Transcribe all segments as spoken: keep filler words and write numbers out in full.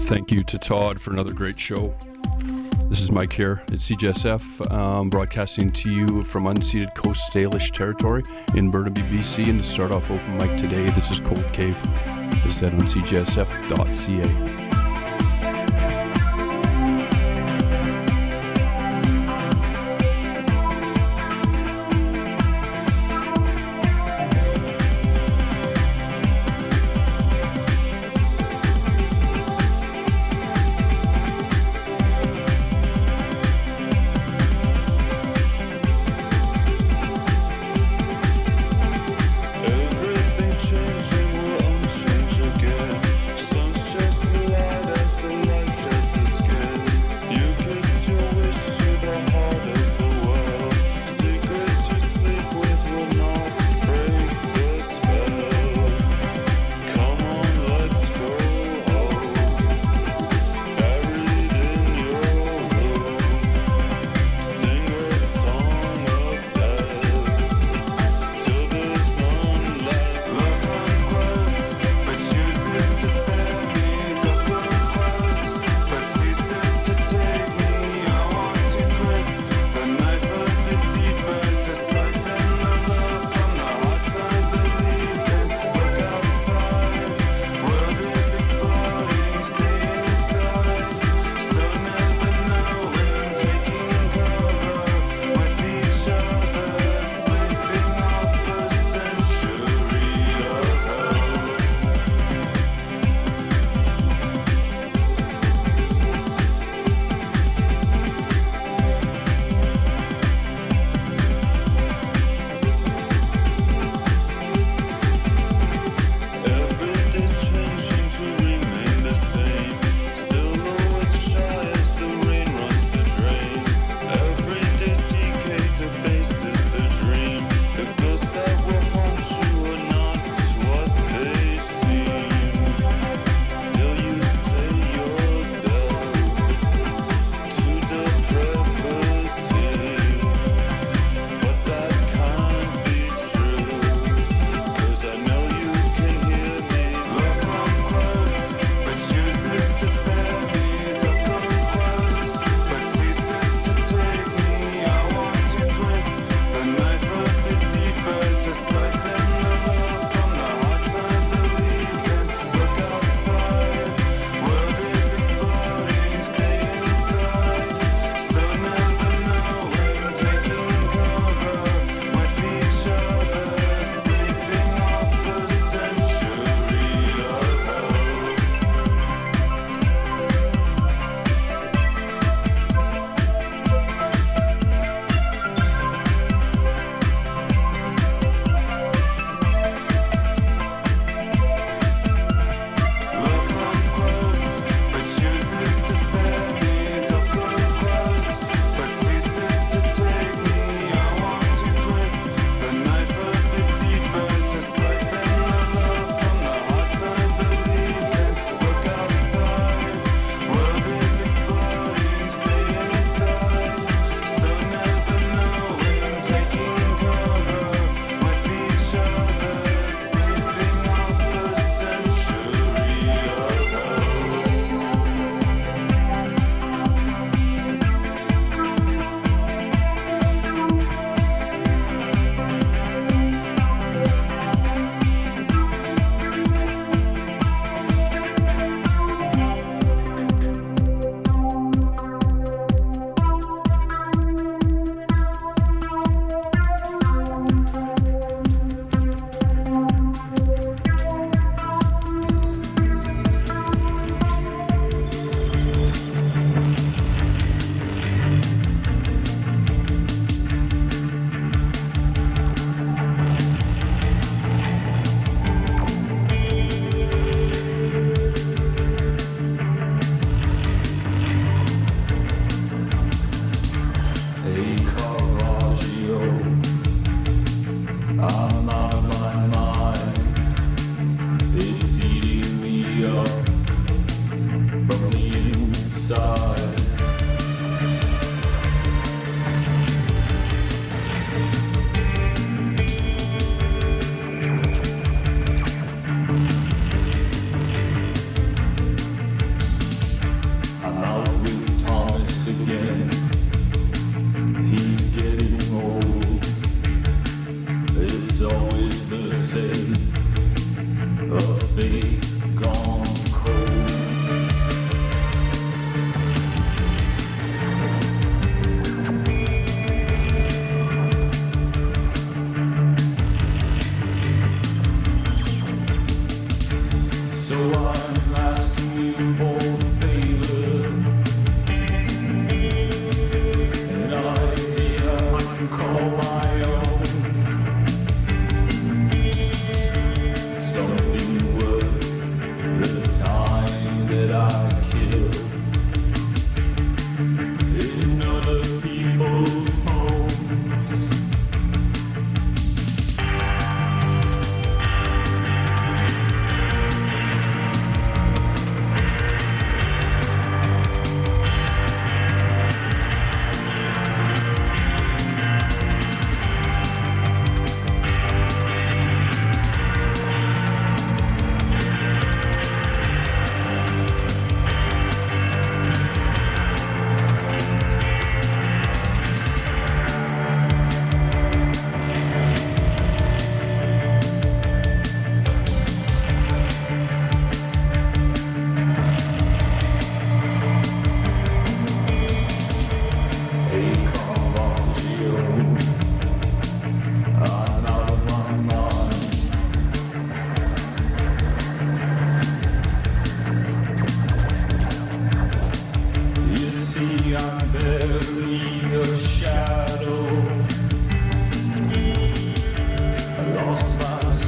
Thank you to Todd for another great show. This is Mike here at C J S F, um, broadcasting to you from unceded Coast Salish territory in Burnaby, B C. And to start off open mic today, this is Cold Cave, as said on c j s f dot c a. Everything changing will unchange again. Sun's just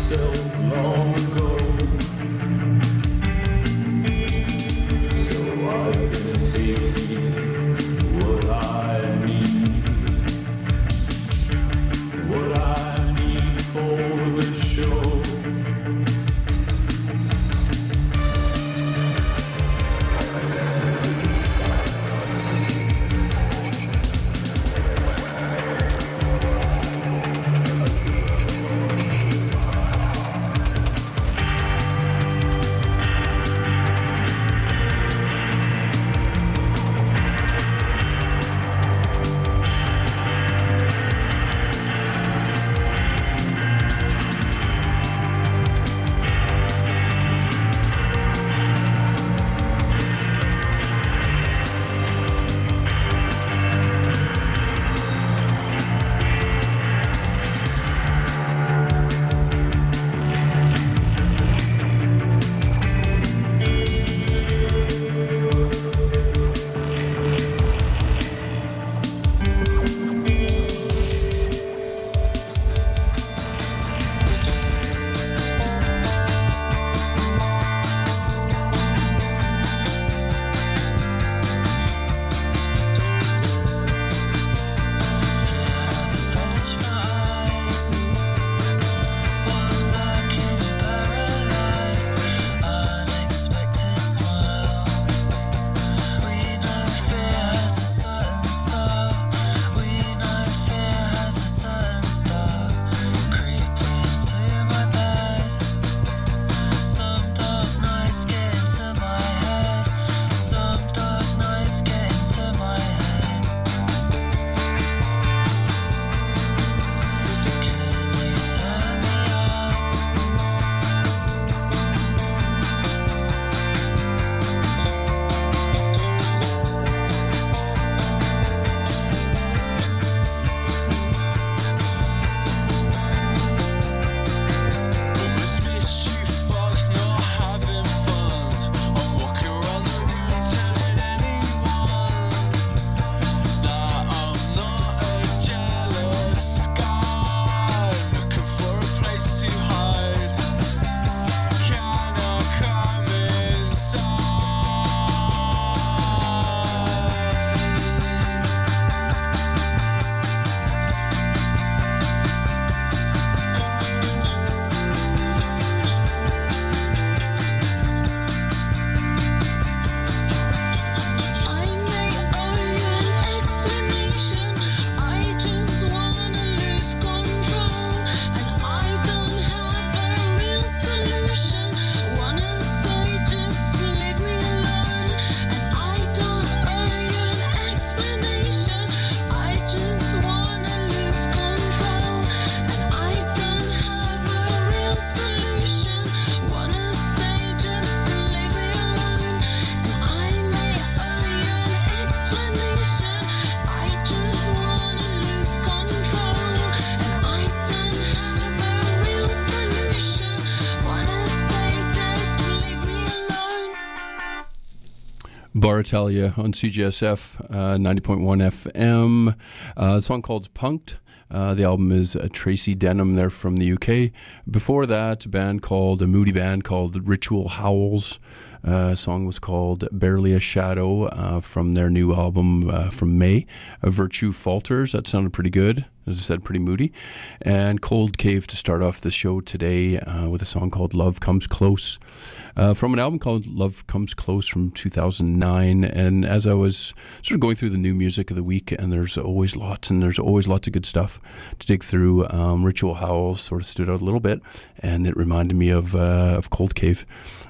Bar Italia on C J S F uh, ninety point one F M. Uh, the song called Punked. Uh, the album is uh, Tracy Denham. They're from the U K. Before that, a band called, a moody band called Ritual Howls. Uh, song was called Barely a Shadow uh, from their new album uh, from May. Uh, Virtue Falters. That sounded pretty good. As I said, pretty moody. And Cold Cave to start off the show today uh, with a song called Love Comes Close. Uh, from an album called Love Comes Close from two thousand nine. And as I was sort of going through the new music of the week, and there's always lots, and there's always lots of good stuff to dig through, um, Ritual Howls sort of stood out a little bit, and it reminded me of uh, of Cold Cave.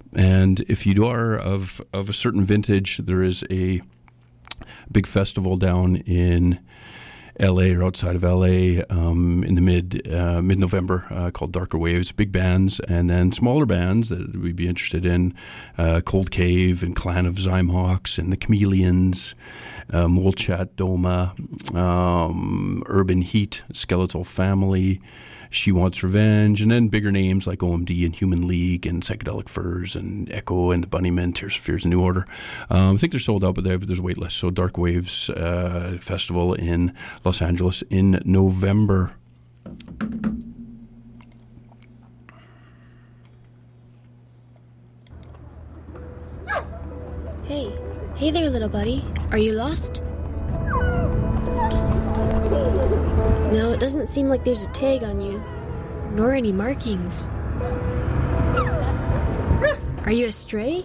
And if you are of, of a certain vintage, there is a big festival down in L A or outside of L A um, in the mid uh, mid November uh, called Darker Waves. Big bands and then smaller bands that we'd be interested in: uh, Cold Cave and Clan of Zymox and the Chameleons, uh, Molchat Doma, um, Urban Heat, Skeletal Family, She Wants Revenge, and then bigger names like O M D and Human League and Psychedelic Furs and Echo and the Bunnymen, Tears for Fears and New Order. Um, I think they're sold out, but there's a wait list. So Dark Waves uh, Festival in Los Angeles in November. Hey there, little buddy. Are you lost? No, it doesn't seem like there's a tag on you, nor any markings. Are you a stray?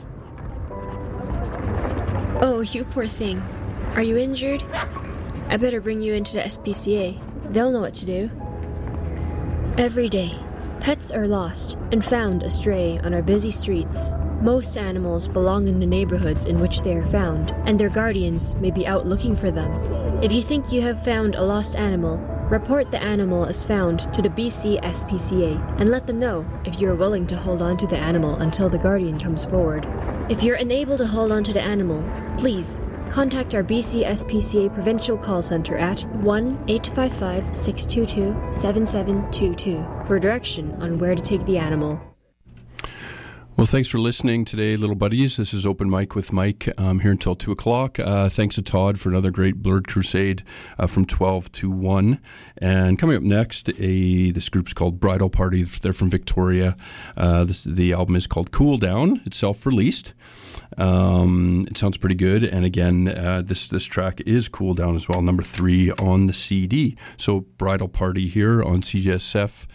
Oh, you poor thing. Are you injured? I better bring you into the S P C A. They'll know what to do. Every day, pets are lost and found astray on our busy streets. Most animals belong in the neighborhoods in which they are found, and their guardians may be out looking for them. If you think you have found a lost animal, report the animal as found to the B C S P C A and let them know if you are willing to hold on to the animal until the guardian comes forward. If you're unable to hold on to the animal, please contact our B C S P C A Provincial Call Center at one eight five five, six two two, seven seven two two for direction on where to take the animal. Well, thanks for listening today, little buddies. This is Open Mic with Mike. I'm here until two o'clock. Uh, thanks to Todd for another great Blurred Crusade uh, from twelve to one. And coming up next, a this group's called Bridal Party. They're from Victoria. Uh, this, the album is called Cool Down. It's self-released. Um, it sounds pretty good. And again, uh, this, this track is Cool Down as well, number three on the C D. So Bridal Party here on C J S F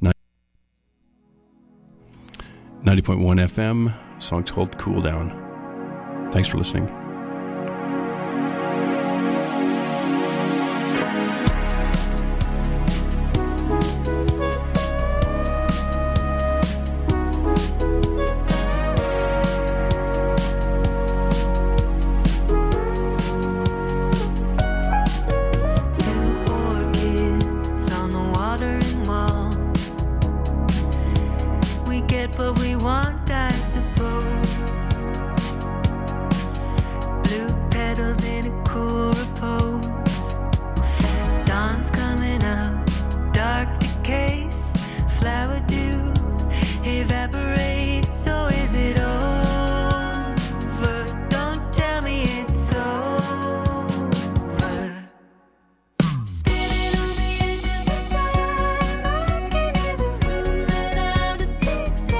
ninety point one F M, song's called Cool Down. Thanks for listening. But we want, I suppose, blue petals in a cool repose. Dawn's coming up, dark decays, flower dew evaporates. So is it over? Don't tell me it's over. Spinning on the edges of time, I can hear the room let out a big sigh.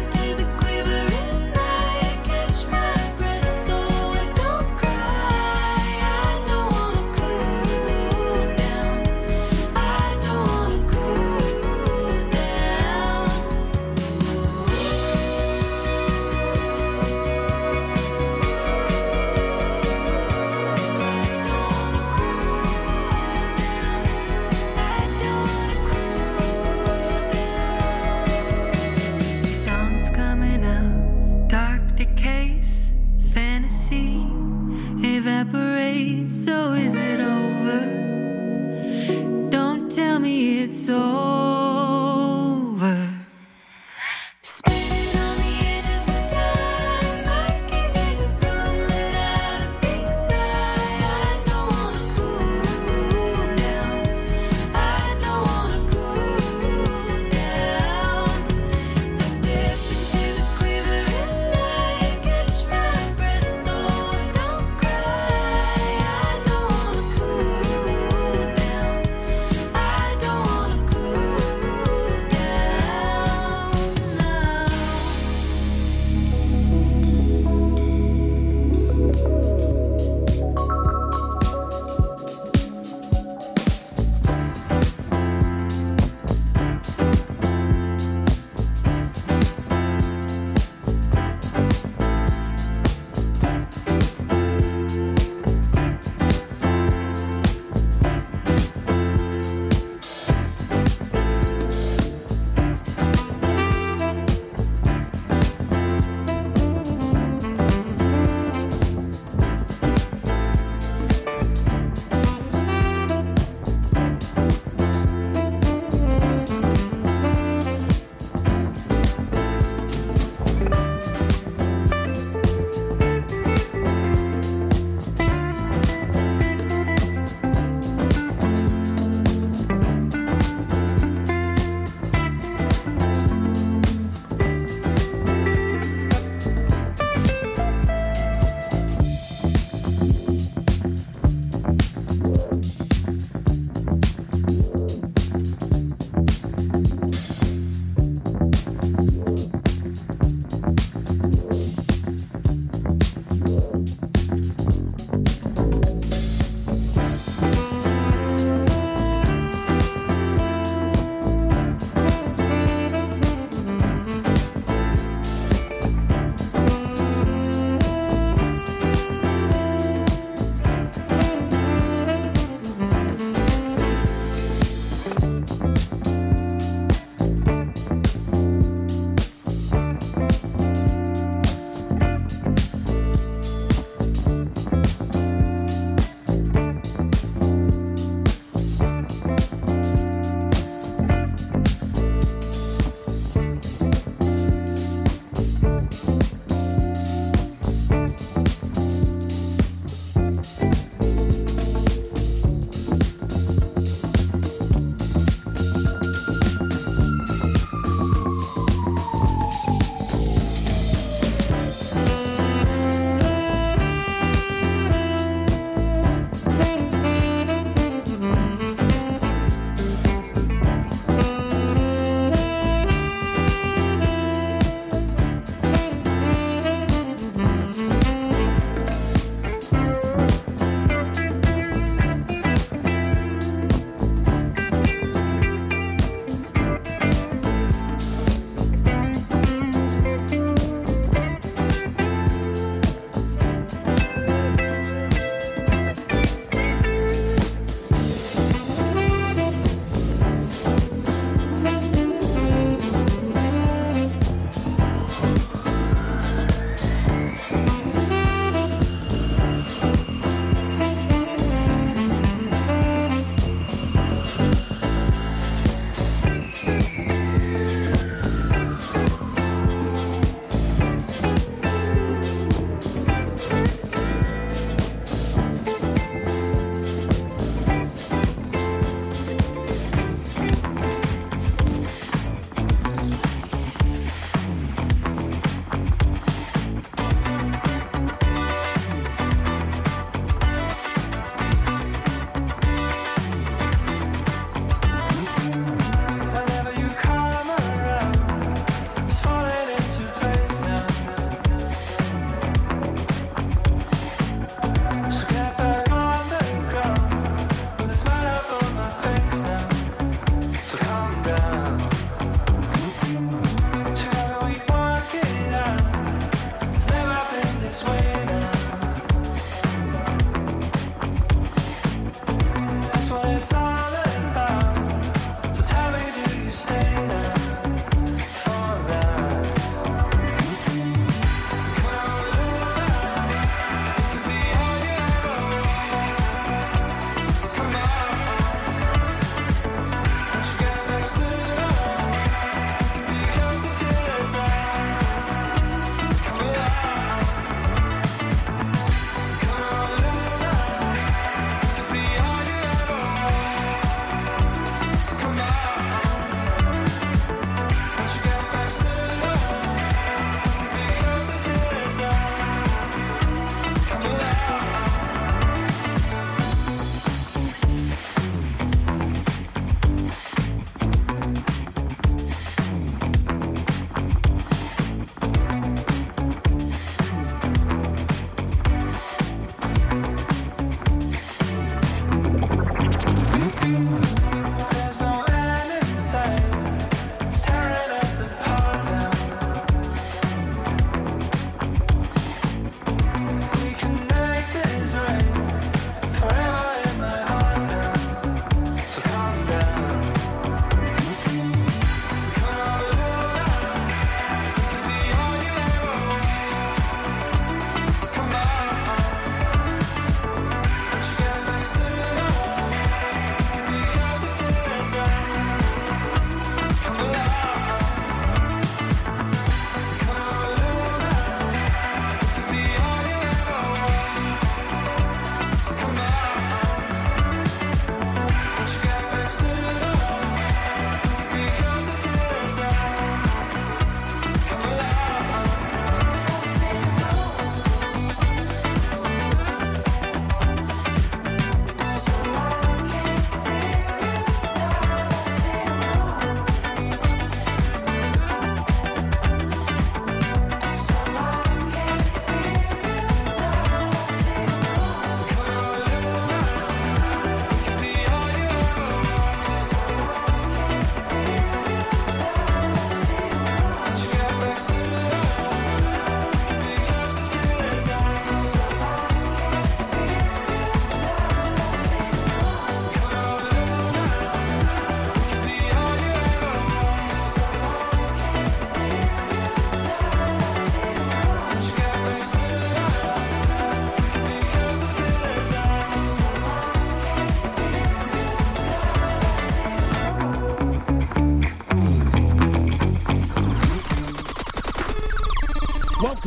Cry.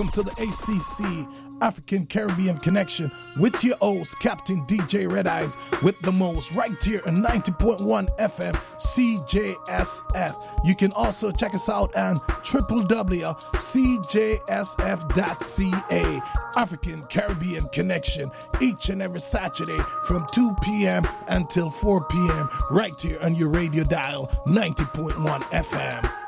welcome to the A C C African Caribbean Connection with your host, Captain D J Red Eyes, with the most, right here on ninety point one F M C J S F. You can also check us out on w w w dot c j s f dot c a. African Caribbean Connection, each and every Saturday from two p.m. until four p.m. right here on your radio dial, ninety point one F M.